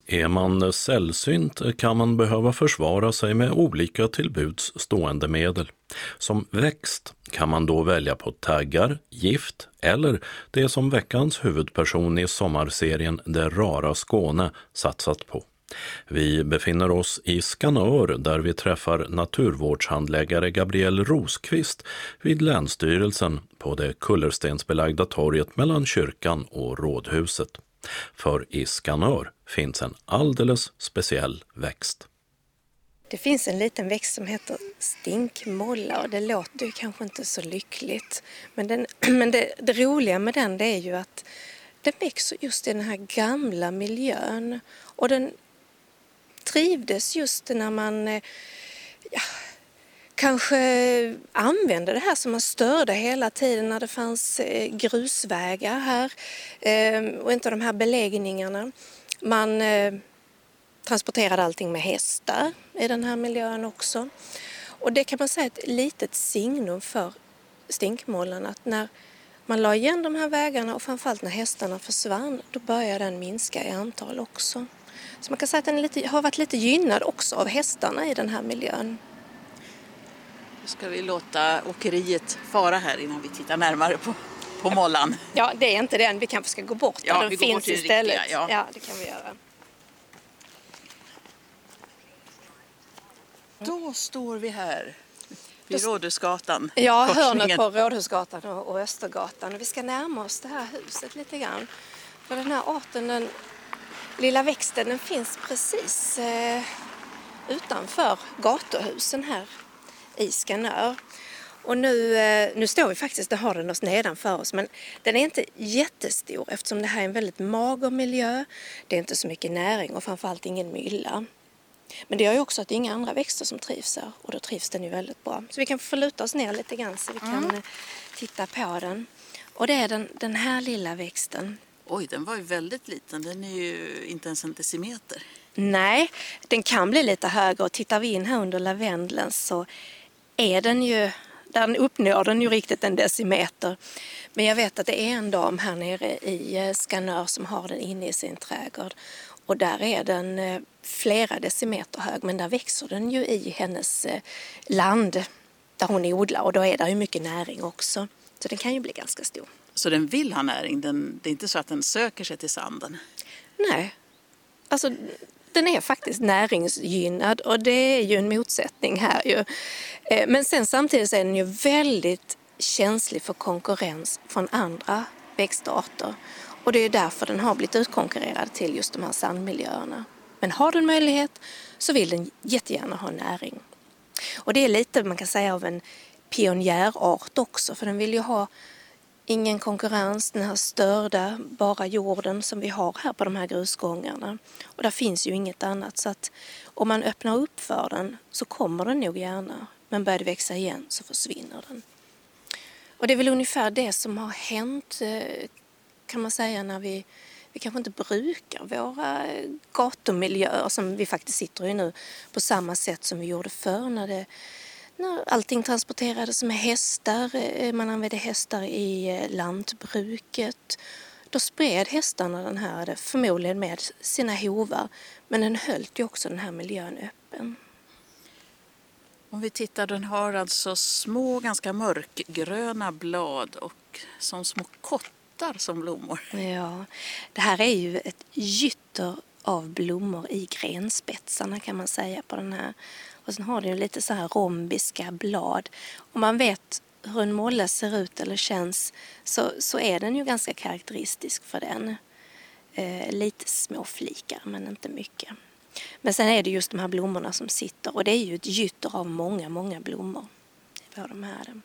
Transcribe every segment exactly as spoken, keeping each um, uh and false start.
Är man sällsynt kan man behöva försvara sig med olika tillbuds stående medel. Som växt kan man då välja på taggar, gift eller det som veckans huvudperson i sommarserien Det rara Skåne satsat på. Vi befinner oss i Skanör där vi träffar naturvårdshandläggare Gabriel Rosqvist vid Länsstyrelsen på det kullerstensbelagda torget mellan kyrkan och rådhuset. För i Skanör finns en alldeles speciell växt. Det finns en liten växt som heter stinkmolla och det låter ju kanske inte så lyckligt. Men, den, men det, det roliga med den det är ju att den växer just i den här gamla miljön. Och den trivdes just när man ja, kanske använde det här som man störde hela tiden när det fanns grusvägar här och inte de här beläggningarna. Man transporterade allting med hästar i den här miljön också. Och det kan man säga är ett litet signum för stinkmollan att när man la igen de här vägarna och framförallt när hästarna försvann då började den minska i antal också. Så man kan säga att den är lite, har varit lite gynnad också av hästarna i den här miljön. Nu ska vi låta åkeriet fara här innan vi tittar närmare på, på mollan. Ja, det är inte den. Vi kanske ska gå bort ja, där den vi går finns bort till istället. Riktiga, ja. ja, det kan vi göra. Då står vi här vid Rådhusgatan. Ja, korsningen. hörnet på Rådhusgatan och Östergatan. Och vi ska närma oss det här huset lite grann. För den här arten, den lilla växten, den finns precis eh, utanför gatuhusen här i Skanör. Och nu, eh, nu står vi faktiskt, där har den oss nedanför oss, men den är inte jättestor eftersom det här är en väldigt mager miljö. Det är inte så mycket näring och framförallt ingen mylla. Men det gör ju också att det är inga andra växter som trivs här och då trivs den ju väldigt bra. Så vi kan få luta oss ner lite grann så vi kan mm. titta på den. Och det är den, den här lilla växten. Oj, den var ju väldigt liten. Den är ju inte ens en decimeter. Nej, den kan bli lite högre och tittar vi in här under lavendeln så är den ju, den uppnår den ju riktigt en decimeter. Men jag vet att det är en dam här nere i Skanör som har den inne i sin trädgård. Och där är den flera decimeter hög, men där växer den ju i hennes land där hon odlar och då är det ju mycket näring också. Så den kan ju bli ganska stor. Så den vill ha näring? Den, det är inte så att den söker sig till sanden? Nej, alltså den är faktiskt näringsgynnad och det är ju en motsättning här ju. Men sen samtidigt är den ju väldigt känslig för konkurrens från andra växtarter. Och det är därför den har blivit utkonkurrerad till just de här sandmiljöerna. Men har den möjlighet så vill den jättegärna ha näring. Och det är lite man kan säga av en pionjärart också. För den vill ju ha ingen konkurrens, den här störda, bara jorden som vi har här på de här grusgångarna. Och där finns ju inget annat. Så att om man öppnar upp för den så kommer den nog gärna. Men börjar det växa igen så försvinner den. Och det är väl ungefär det som har hänt kan man säga när vi, vi kanske inte brukar våra gatumiljöer som vi faktiskt sitter i nu på samma sätt som vi gjorde förr när, det, när allting transporterades med hästar, man använde hästar i lantbruket. Då spred hästarna den här förmodligen med sina hovar men den höll ju också den här miljön öppen. Om vi tittar, den har alltså små ganska mörkgröna blad och som små kottar som blommor. Ja, det här är ju ett gytter av blommor i grenspetsarna kan man säga på den här. Och sen har den ju lite så här rombiska blad. Om man vet hur en molla ser ut eller känns så, så är den ju ganska karaktäristisk för den. Eh, lite små flikar men inte mycket. Men sen är det just de här blommorna som sitter och det är ju ett gytter av många, många blommor på de här.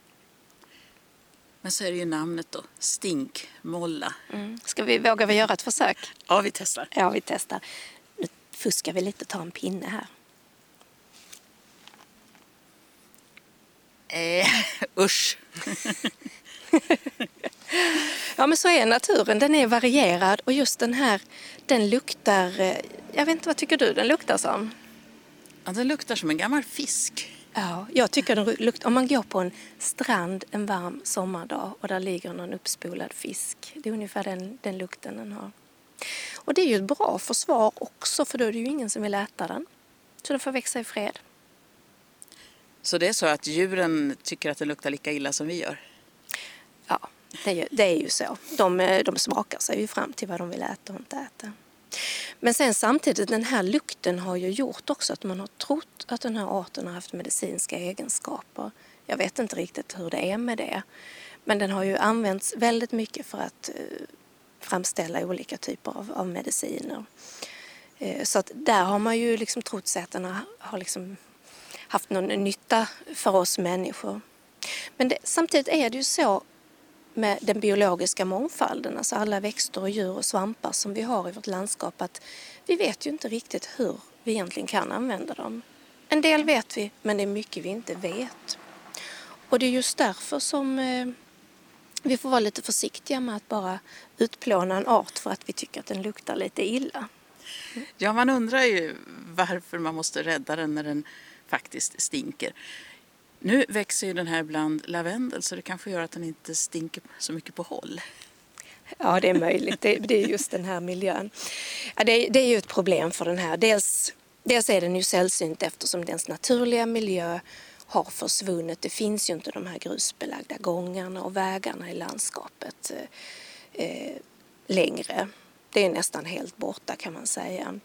Men så är det ju namnet då, stinkmolla. Mm. Ska vi, våga vi göra ett försök? Ja, vi testar. Ja, vi testar. Nu fuskar vi lite och tar en pinne här. Eh, usch. Ja, men så är naturen. Den är varierad och just den här, den luktar, jag vet inte, vad tycker du den luktar som? Ja, den luktar som en gammal fisk. Ja, jag tycker den luktar, om man går på en strand en varm sommardag och där ligger någon uppspolad fisk. Det är ungefär den, den lukten den har. Och det är ju ett bra försvar också, för då är det ju ingen som vill äta den. Så den får växa i fred. Så det är så att djuren tycker att det luktar lika illa som vi gör? Ja, det är ju, det är ju så. De, de smakar sig ju fram till vad de vill äta och inte äta. Men sen samtidigt, den här lukten har ju gjort också att man har trott att den här arten har haft medicinska egenskaper. Jag vet inte riktigt hur det är med det. Men den har ju använts väldigt mycket för att eh, framställa olika typer av, av mediciner. Eh, så att där har man ju liksom trott sig att den har, har liksom haft någon nytta för oss människor. Men det, samtidigt är det ju så med den biologiska mångfalden, alltså alla växter och djur och svampar som vi har i vårt landskap, att vi vet ju inte riktigt hur vi egentligen kan använda dem. En del vet vi, men det är mycket vi inte vet. Och det är just därför som eh, vi får vara lite försiktiga med att bara utplåna en art för att vi tycker att den luktar lite illa. Ja, man undrar ju varför man måste rädda den när den faktiskt stinker. Nu växer ju den här bland lavendel, så det kanske gör att den inte stinker så mycket på håll. Ja, det är möjligt. Det, det är just den här miljön. Ja, det, det är ju ett problem för den här. Dels, dels är den ju sällsynt eftersom dens naturliga miljö har försvunnit. Det finns ju inte de här grusbelagda gångarna och vägarna i landskapet eh, längre. Det är nästan helt borta, kan man säga.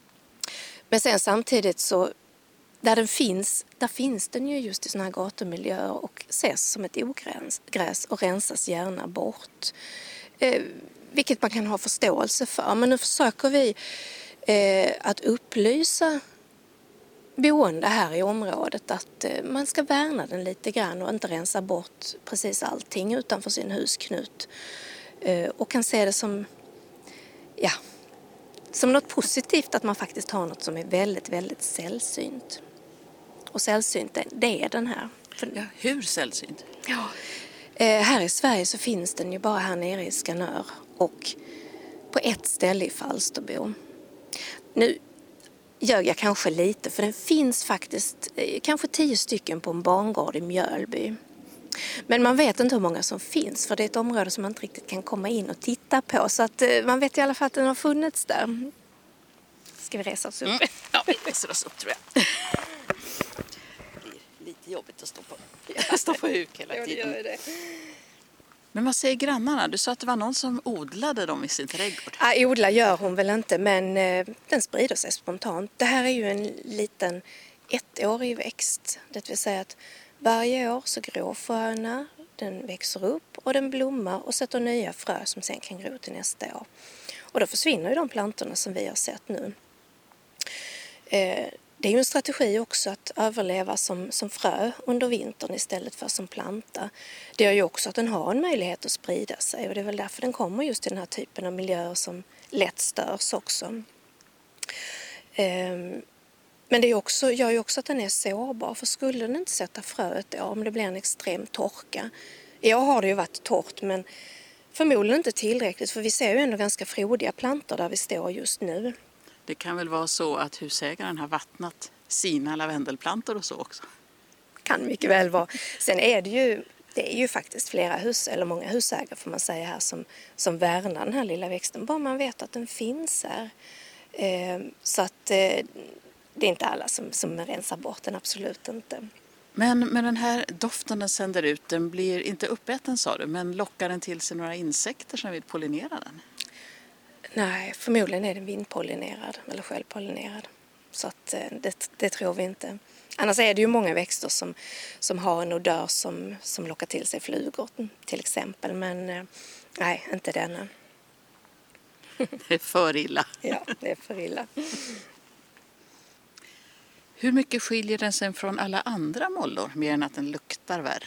Men sen samtidigt så, där den finns, där finns den ju just i såna här gatumiljöer och ses som ett ogräs och rensas gärna bort. Eh, vilket man kan ha förståelse för. Men nu försöker vi eh, att upplysa boende här i området att eh, man ska värna den lite grann och inte rensa bort precis allting utanför sin husknut. Eh, och kan se det som, ja, som något positivt att man faktiskt har något som är väldigt, väldigt sällsynt. Och sällsynt, det är den här. Ja, hur sällsynt? Ja, eh, här i Sverige så finns den ju bara här nere i Skanör och på ett ställe i Falsterbo. Nu ljög jag kanske lite, för den finns faktiskt eh, kanske tio stycken på en barngård i Mjölby. Men man vet inte hur många som finns, för det är ett område som man inte riktigt kan komma in och titta på. Så att eh, man vet i alla fall att den har funnits där. Ska vi resa oss upp? Mm. Ja, vi reser oss upp, tror jag. Lite jobbigt att stå på, jag stå på huk hela tiden. Ja, det gör det. Men vad säger grannarna? Du sa att det var någon som odlade dem i sin trädgård. Ja, odla gör hon väl inte, men eh, den sprider sig spontant. Det här är ju en liten ettårig växt. Det vill säga att varje år så gror fröna, den växer upp och den blommar och sätter nya frö som sen kan gro till nästa år. Och då försvinner ju de plantorna som vi har sett nu. Eh, Det är ju en strategi också att överleva som, som frö under vintern istället för som planta. Det gör ju också att den har en möjlighet att sprida sig, och det är väl därför den kommer just till den här typen av miljöer som lätt störs också. Ehm, men det är också, gör ju också att den är sårbar, för skulle den inte sätta fröet då, om det blir en extrem torka. Jag har det ju varit torrt, men förmodligen inte tillräckligt, för vi ser ju ändå ganska frodiga plantor där vi står just nu. Det kan väl vara så att husägaren har vattnat sina lavendelplantor och så också? Kan mycket väl vara. Sen är det ju, det är ju faktiskt flera hus, eller många husägare får man säga här, som, som värnar den här lilla växten. Bara man vet att den finns här. Eh, så att eh, det är inte alla som, som rensar bort den, absolut inte. Men med den här doften den sänder ut, den blir inte uppäten sa du, men lockar den till sig några insekter som vill pollinera den? Nej, förmodligen är den vindpollinerad eller självpollinerad. Så att det, det tror vi inte. Annars är det ju många växter som, som har en odör som, som lockar till sig flugor till exempel. Men nej, inte denna. Det är för illa. Ja, det är för illa. Hur mycket skiljer den sig från alla andra mollor, mer än att den luktar värre?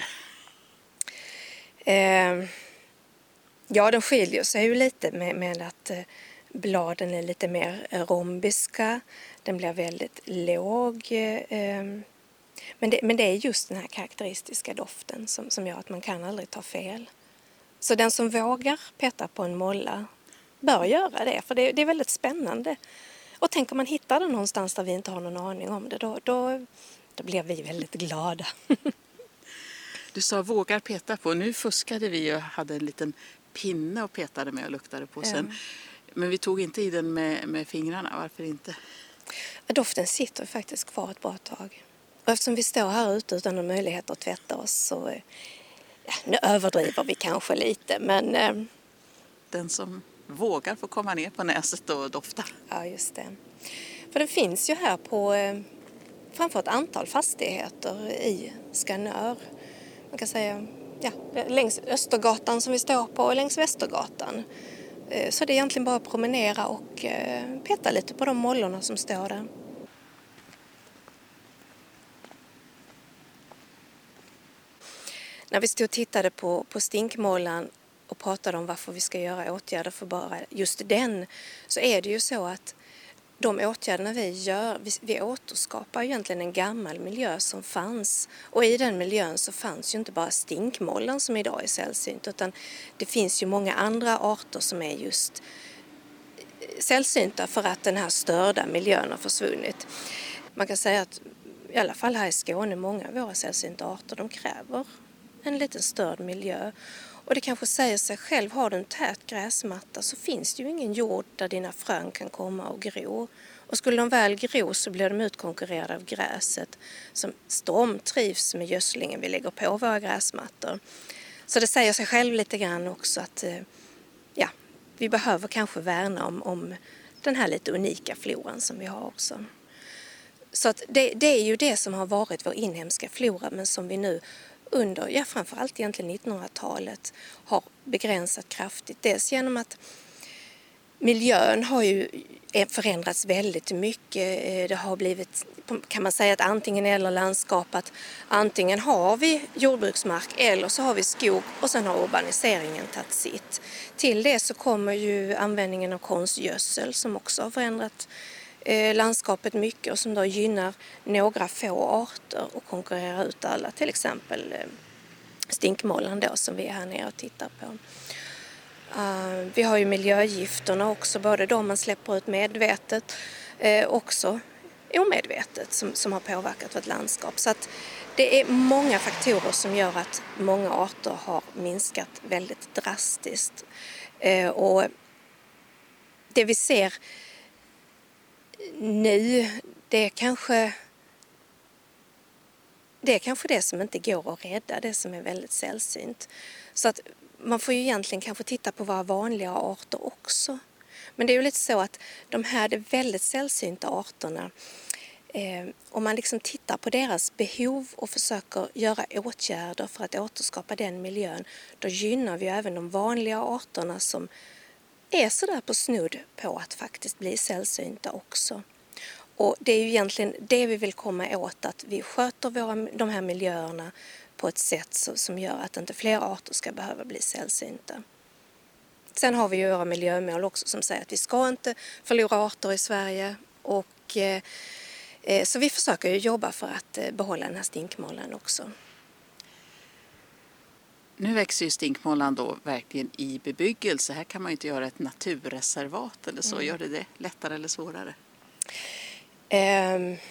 Eh, ja, den skiljer sig ju lite med, med att eh, bladen är lite mer rombiska. Den blir väldigt låg. Eh, men, det, men det är just den här karaktäristiska doften som, som gör att man kan aldrig ta fel. Så den som vågar peta på en molla bör göra det, för det, det är väldigt spännande. Och tänk om man hittar den någonstans där vi inte har någon aning om det, då, då, då blir vi väldigt glada. Du sa vågar peta på. Nu fuskade vi och hade en liten pinne och petade med och luktade på. Sen Men vi tog inte i den med, med fingrarna, varför inte? Doften sitter faktiskt kvar ett bra tag. Och eftersom vi står här ute utan någon möjlighet att tvätta oss så ja, nu överdriver vi kanske lite, men eh, Den som vågar få komma ner på näset och dofta. ja, just det. För det finns ju här på eh, framför ett antal fastigheter i Skanör. Man kan säga ja, längs Östergatan som vi står på och längs Västergatan. Eh, så det är egentligen bara att promenera och eh, peta lite på de mollorna som står där. När vi stod och tittade på, på stinkmålan och pratade om varför vi ska göra åtgärder för bara just den, så är det ju så att de åtgärderna vi gör, vi, vi återskapar egentligen en gammal miljö som fanns. Och i den miljön så fanns ju inte bara stinkmålen som idag är sällsynt, utan det finns ju många andra arter som är just sällsynta för att den här störda miljön har försvunnit. Man kan säga att i alla fall här i Skåne, många av våra sällsynta arter, de kräver en liten störd miljö. Och det kanske säger sig själv, har du en tät gräsmatta så finns det ju ingen jord där dina frön kan komma och gro. Och skulle de väl gro så blir de utkonkurrerade av gräset som stormtrivs med gödslingen vi lägger på våra gräsmattor. Så det säger sig själv lite grann också att ja, vi behöver kanske värna om, om den här lite unika floran som vi har också. Så att det, det är ju det som har varit vår inhemska flora, men som vi nu under, ja framförallt egentligen nittonhundratalet har begränsat kraftigt. Dels genom att miljön har ju förändrats väldigt mycket. Det har blivit, kan man säga, att antingen eller landskap, att antingen har vi jordbruksmark eller så har vi skog och sen har urbaniseringen tagit sitt. Till det så kommer ju användningen av konstgödsel som också har förändrat landskapet mycket och som då gynnar några få arter och konkurrerar ut alla, till exempel stinkmålen då som vi är här nere och tittar på. Uh, vi har ju miljögifterna också, både de man släpper ut medvetet eh, också omedvetet som, som har påverkat vårt landskap. Så att det är många faktorer som gör att många arter har minskat väldigt drastiskt. Eh, och det vi ser nu, det är kanske det är kanske det som inte går att rädda, det som är väldigt sällsynt. Så att man får ju egentligen kanske titta på våra vanliga arter också. Men det är ju lite så att de här det väldigt sällsynta arterna, eh, om man liksom tittar på deras behov och försöker göra åtgärder för att återskapa den miljön, då gynnar vi även de vanliga arterna som är så där på snudd på att faktiskt bli sällsynta också. Och det är ju egentligen det vi vill komma åt, att vi sköter våra, de här miljöerna på ett sätt som gör att inte fler arter ska behöva bli sällsynta. Sen har vi ju våra miljömål också som säger att vi ska inte förlora arter i Sverige. Och, eh, så vi försöker ju jobba för att eh, behålla den här stinkmålen också. Nu växer ju stinkmålan då verkligen i bebyggelse. Här kan man ju inte göra ett naturreservat eller så. Mm. Gör det det lättare eller svårare? Um,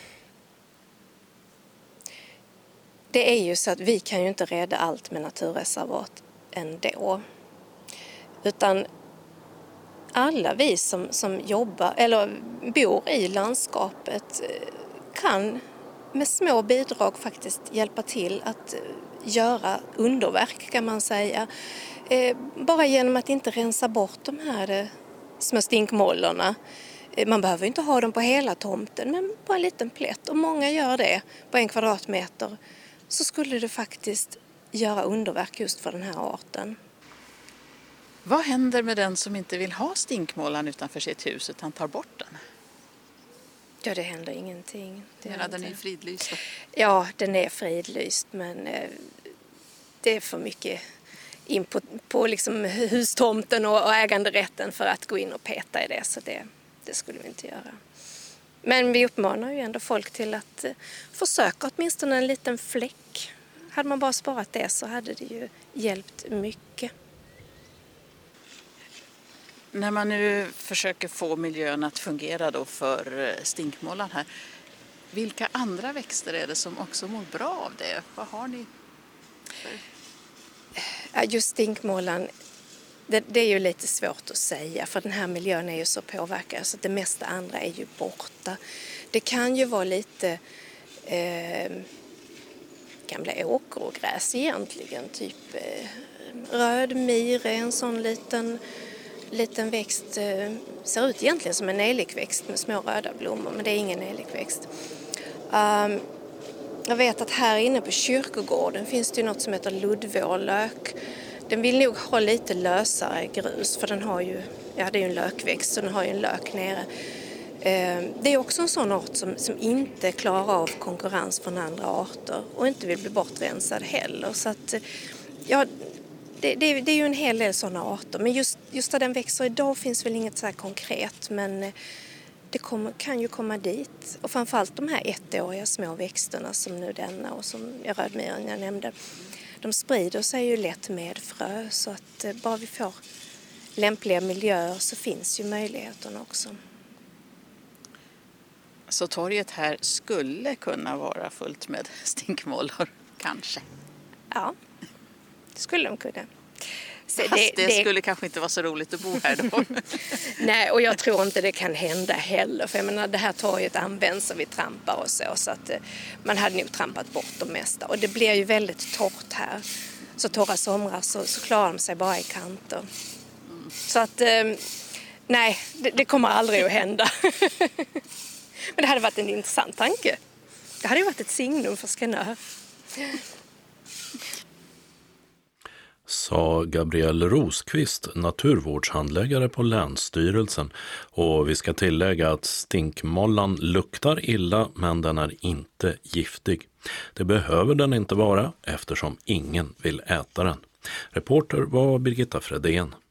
det är ju så att vi kan ju inte rädda allt med naturreservat ändå. Utan alla vi som, som jobbar eller bor i landskapet kan med små bidrag faktiskt hjälpa till att göra underverk, kan man säga. Eh, bara genom att inte rensa bort de här eh, små stinkmålorna. Eh, man behöver inte ha dem på hela tomten, men på en liten plätt. Och många gör det på en kvadratmeter. Så skulle det faktiskt göra underverk just för den här arten. Vad händer med den som inte vill ha stinkmålan utanför sitt hus utan tar bort den? Ja, det händer ingenting. Det Men den är fridlyst? Ja, den är fridlyst, men eh, det är för mycket in på, på liksom hustomten och, och äganderätten för att gå in och peta i det, så det, det skulle vi inte göra. Men vi uppmanar ju ändå folk till att eh, försöka åtminstone en liten fläck. Hade man bara sparat det så hade det ju hjälpt mycket. När man nu försöker få miljön att fungera då för stinkmålan här, vilka andra växter är det som också mår bra av det? Vad har ni för? Ja, just stinkmålan det, det är ju lite svårt att säga, för den här miljön är ju så påverkad så att det mesta andra är ju borta. Det kan ju vara lite eh, gamla åkergräs egentligen, typ eh, rödmyr är en sån liten, liten växt, eh, ser ut egentligen som en nejlikväxt med små röda blommor, men det är ingen nejlikväxt. Um, jag vet att här inne på kyrkogården finns det ju något som heter luddvårlök. Den vill nog ha lite lösare grus, för den har ju, ja det är ju en lökväxt så den har ju en lök nere. Det är också en sån art som, som inte klarar av konkurrens från andra arter och inte vill bli bortrensad heller. Så att, ja, det, det, det är ju en hel del sådana arter, men just, just där den växer idag finns väl inget så här konkret, men det kommer, kan ju komma dit. Och framförallt de här ettåriga små växterna som nu denna och som rödmyren jag nämnde. De sprider sig ju lätt med frö, så att bara vi får lämpliga miljöer så finns ju möjligheterna också. Så torget här skulle kunna vara fullt med stinkmålor, kanske? Ja, det skulle de kunna. Så Fast det, det, det skulle kanske inte vara så roligt att bo här då. Nej, och jag tror inte det kan hända heller. För jag menar, det här torget används och vi trampar och så. Så att man hade nog trampat bort de mesta. Och det blir ju väldigt torrt här. Så torra somrar så, så klarar de sig bara i kanter. Mm. Så att, nej, det, det kommer aldrig att hända. Men det hade varit en intressant tanke. Det hade ju varit ett signum för Skanör. Sa Gabrielle Rosqvist, naturvårdshandläggare på Länsstyrelsen. Och vi ska tillägga att stinkmollan luktar illa, men den är inte giftig. Det behöver den inte vara eftersom ingen vill äta den. Reporter var Birgitta Fredén.